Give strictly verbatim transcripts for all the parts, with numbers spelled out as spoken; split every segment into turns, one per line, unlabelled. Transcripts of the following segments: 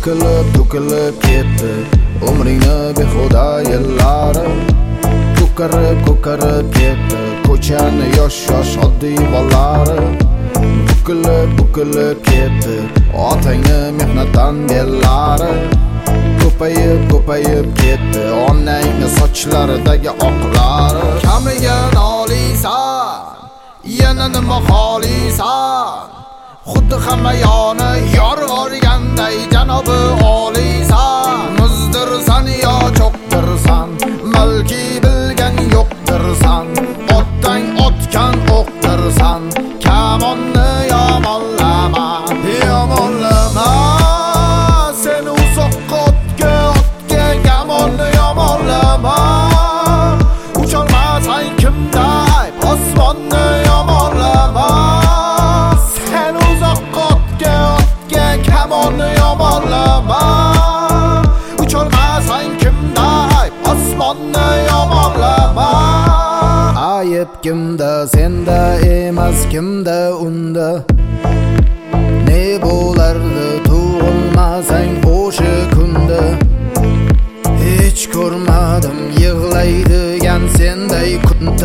To'kilib to'kilib ketdi umringni behuda yillari. Ko'karib ko'karib ketdi ko'chani yosh yosh oddiy bolalari. Bukilib bukilib ketdi otangni mehnatdan bellari. Ko'payib ko'payib ketdi onangni sochlaridagi oqlari. Kamiga noliysan, yana nima xohlaysan? Xuddi hamma yoni yorg'organday janobi oliysan. Muzdirsan yo cho'qdirsan, balki bilgan yo'qdirsan. Otdan otgan o'qdirsan, kamonni yomonlama, yomonlama. Sen uzoqqa otga otga kamonni yomonlama. Ucholmasan kimda ayb, osmonni yomonlama. Sen uzoqqa otga otga kamonni yomonlama. Ucholmasan kimda ayb, osmonni yomonlama. Ayb kimda, senda emas, kimda unda? Ne bo'lardi tug'ilmasang o'sha kunda? Hech ko'rmadim yig'laydigan senday kunta.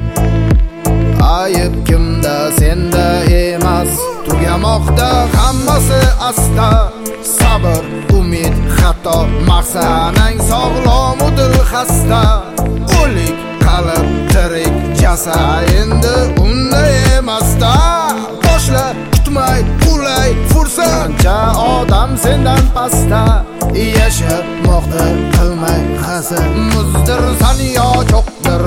Ayb kimda, senda emas, tugamoqda hammasi asta. Sabr, umid, xato, maqsanang sog'lomudir xasta. O'lik qalb tirik jasad endi unda emasda. Boshla kutmay qulay fursatcha odam sendan pastda. Yashamoqda qilmay hasad, muzdirsan yo cho'qdir